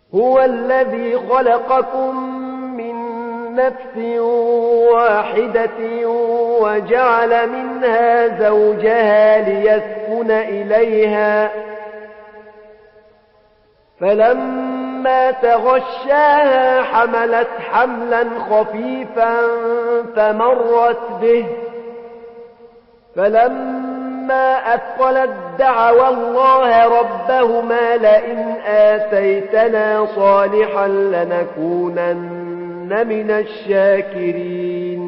هو الذي خلقكم من نفس واحدة وجعل منها زوجها ليسكن إليها فلما تغشاها حملت حملا خفيفا فمرت به فلما أثقلت دعوا الله ربهما لئن آتيتنا صالحا لنكونن من الشاكرين